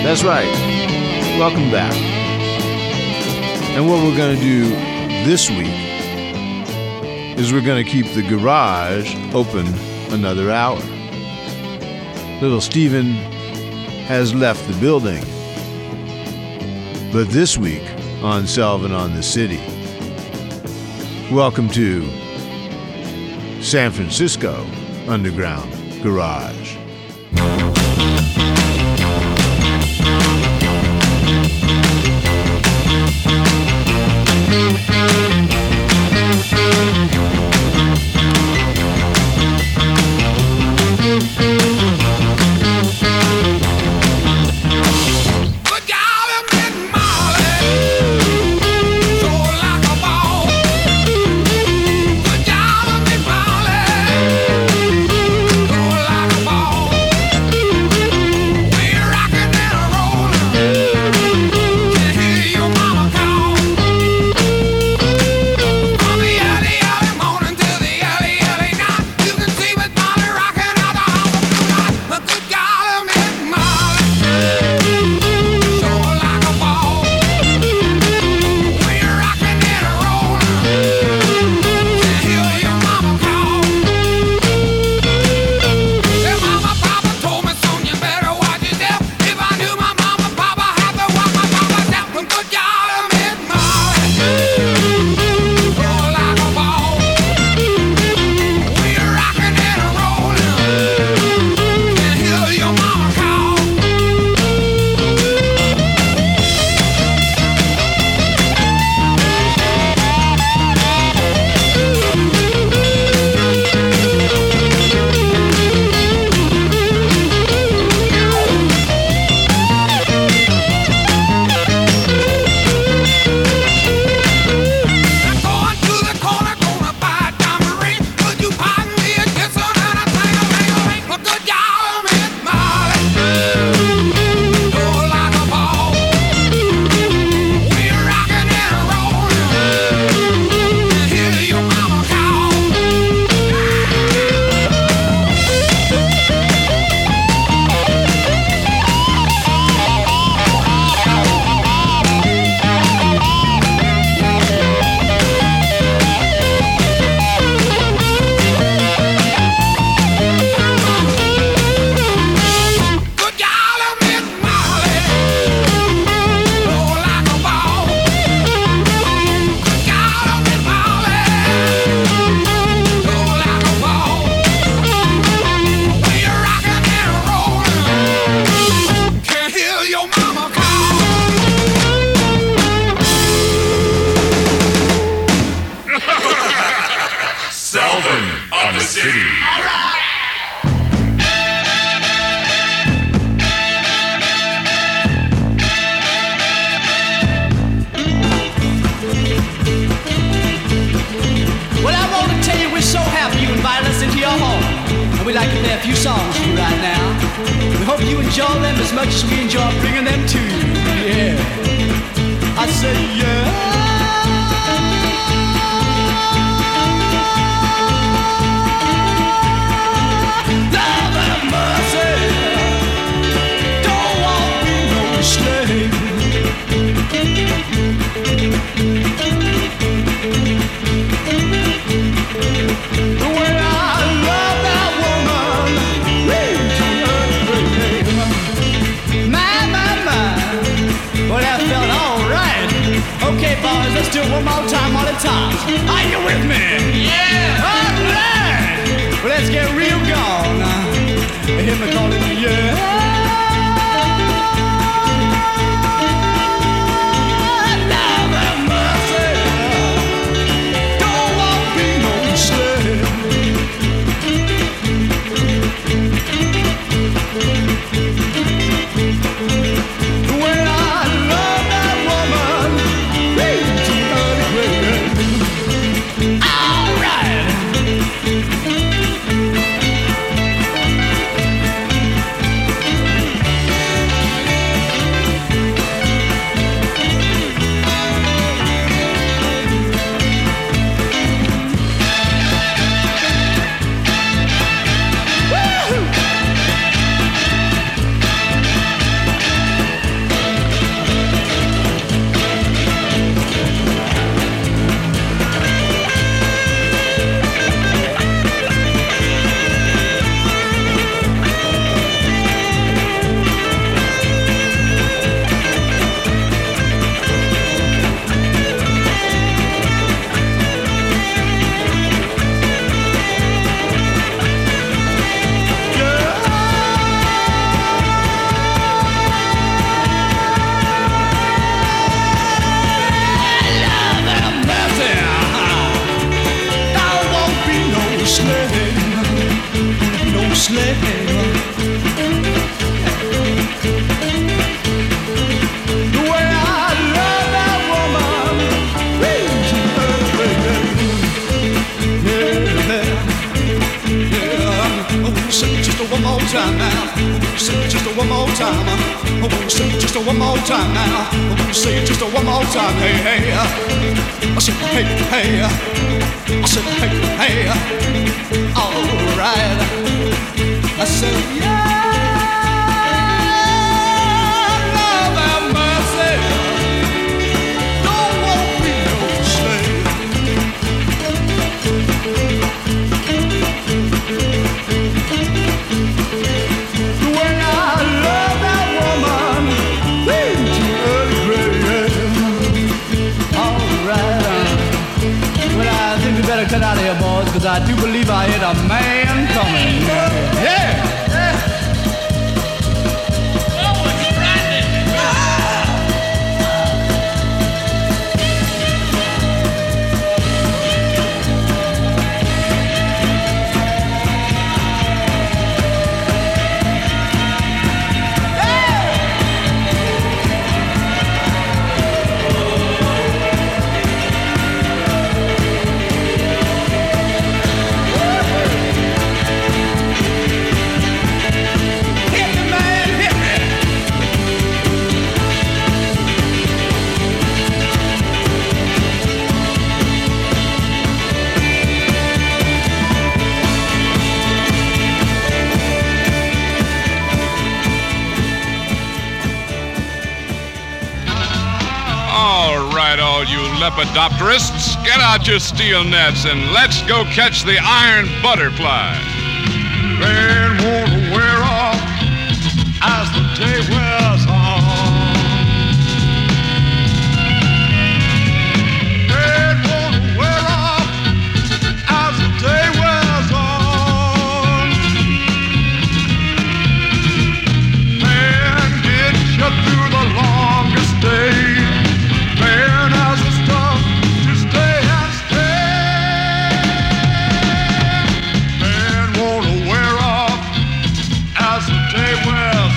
That's right. Welcome back. And what we're going to do this week is we're going to keep the garage open another hour. Little Steven has left the building. But this week on Selvin on the City, welcome to San Francisco Underground Garage. Time now, say it just one more time. I want to say it just one more time now. I want to say it just one more time. Hey, hey, I said hey, hey, I said hey, hey. All right, I said yeah. Love and mercy, don't want me no slave. Cut out of here, boys, because I do believe I hit a man coming. Yeah! All you lepidopterists, get out your steel nets and let's go catch the iron butterfly. Man won't wear off as the day wears on. Man won't wear off as the day wears on. Man, get you through the longest day. Man has the stuff to stay and stay. Man won't wear off as the day wears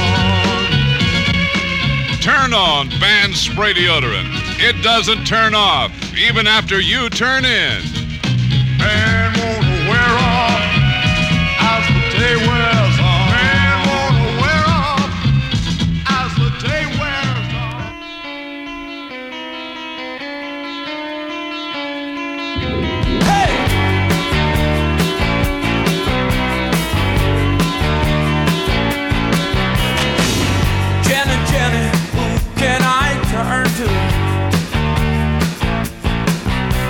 on. Turn on Band Spray Deodorant. It doesn't turn off, even after you turn in. Man won't wear off as the day wears on. Man won't wear off as the day wears on.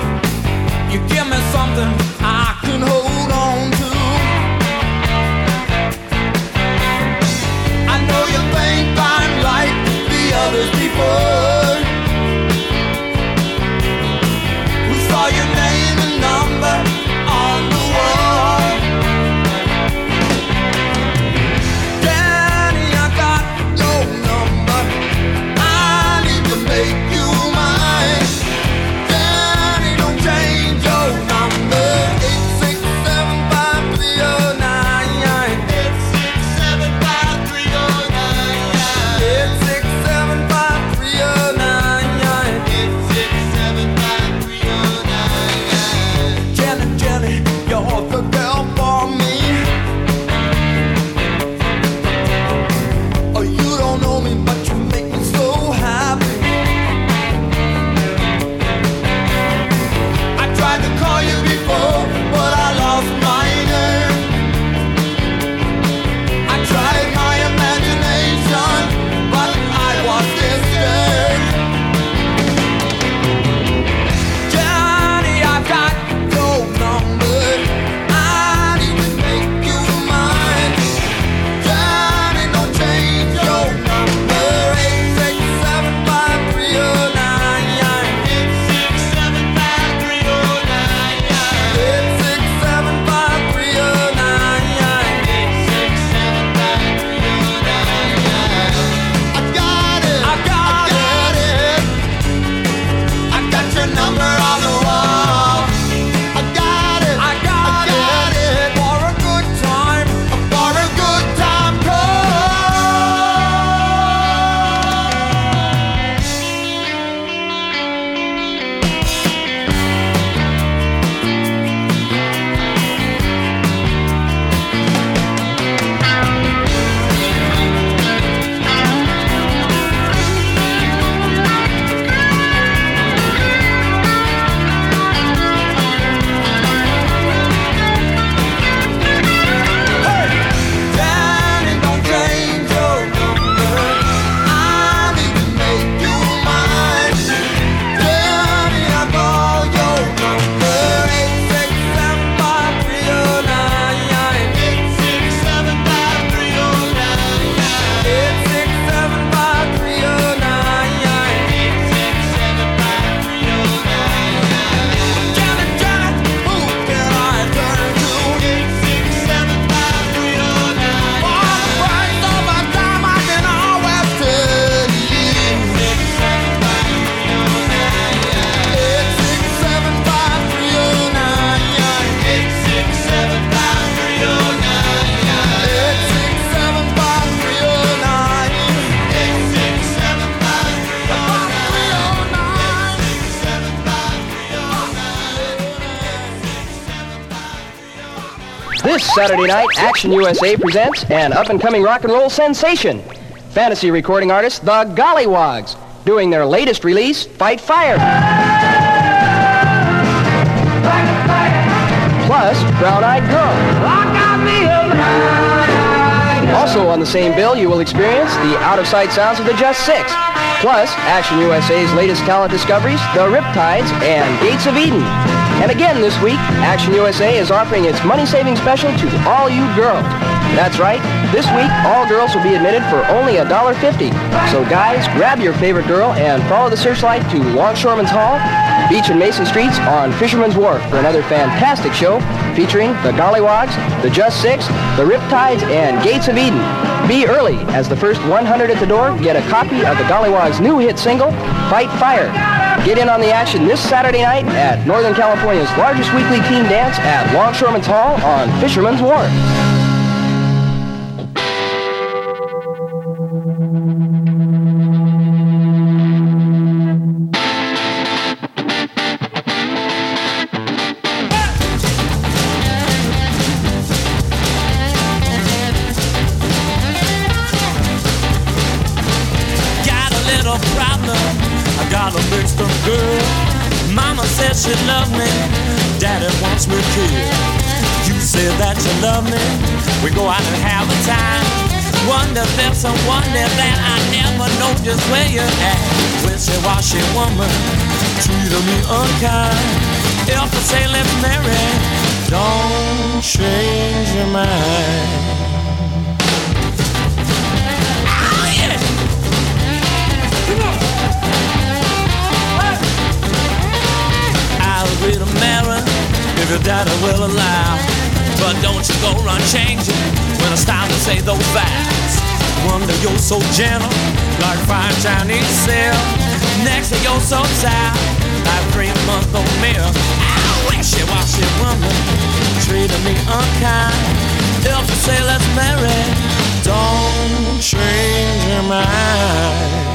You give me something I can hold on to. This Saturday night, Action USA presents an up-and-coming rock and roll sensation. Fantasy recording artists, the Gollywogs, doing their latest release, Fight Fire. Plus, Brown Eyed Girl. Also on the same bill, you will experience the out-of-sight sounds of the Just Six. Plus, Action USA's latest talent discoveries, the Riptides and Gates of Eden. And again this week, Action USA is offering its money-saving special to all you girls. That's right, this week all girls will be admitted for only $1.50. So guys, grab your favorite girl and follow the searchlight to Longshoremen's Hall, Beach and Mason Streets on Fisherman's Wharf for another fantastic show featuring the Gollywogs, the Just Six, the Riptides, and Gates of Eden. Be early, as the first 100 at the door get a copy of the Gollywogs' new hit single, Fight Fire. Get in on the action this Saturday night at Northern California's largest weekly teen dance at Longshoremen's Hall on Fisherman's Wharf. She loves me, Daddy wants me killed. You say that you love me, we go out and have a time. Wonder if there's someone there that I never know just where you're at. Wishy-washy woman, treating me unkind. If I say let's marry, don't change your mind. Oh yeah! Come on! I'll agree to marry if your daddy will allow. But don't you go run changing when it's time to say those vows. Wonder you're so gentle, like fine Chinese silk. Next to you're so sour, like 3-month-old milk. I wishy-washy woman, treating me unkind. If you say let's marry, don't change your mind.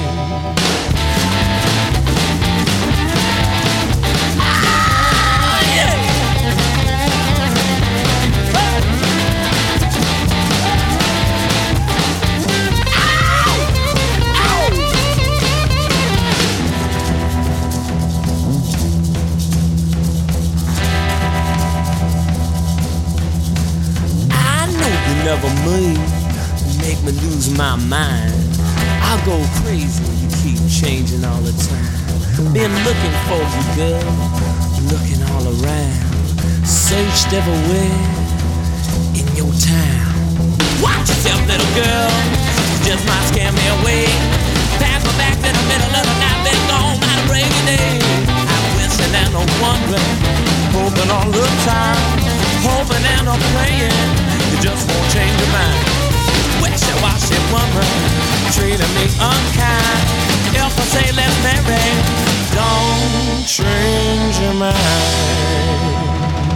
Never move, make me lose my mind. I'll go crazy when you keep changing all the time. Been looking for you, girl, looking all around. Searched everywhere in your town. Watch yourself, little girl, you just might scare me away. Pass my back to the middle of the night, been gone by the rainy day. I'm wishing and I'm wondering, hoping all the time, hoping and I'm praying. You just won't change your mind. Wishy-washy woman, treating me unkind. If I say let's marry, don't change your mind.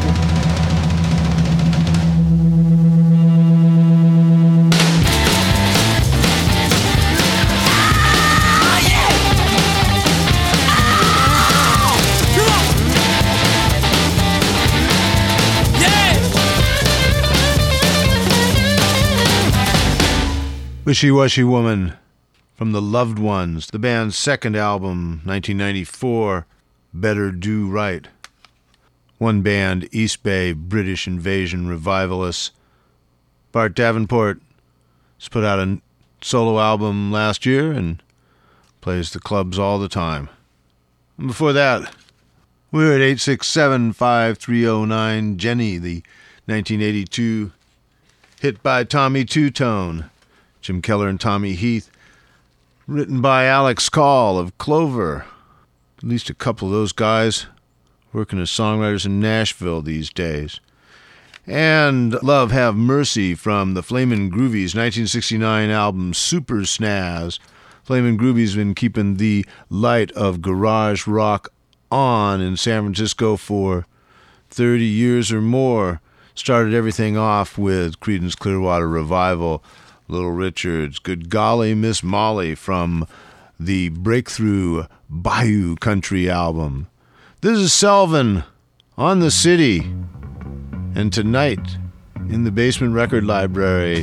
Wishy-Washy Woman from The Loved Ones, the band's second album, 1994, Better Do Right. One band, East Bay British Invasion Revivalists. Bart Davenport has put out a solo album last year and plays the clubs all the time. And before that, we're at 867-5309, Jenny, the 1982 hit by Tommy Two-Tone. Jim Keller and Tommy Heath, written by Alex Call of Clover. At least a couple of those guys working as songwriters in Nashville these days. And Love Have Mercy from the Flamin' Groovies' 1969 album Super Snaz. Flamin' Groovies been keeping the light of garage rock on in San Francisco for 30 years or more. Started everything off with Creedence Clearwater Revival, Little Richards, Good Golly Miss Molly from the breakthrough Bayou Country album. This is Selvin on the City, and tonight in the Basement Record Library,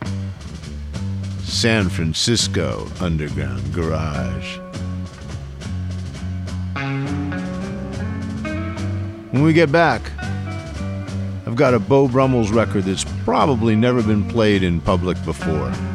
San Francisco Underground Garage. When we get back, I've got a Beau Brummels record that's probably never been played in public before.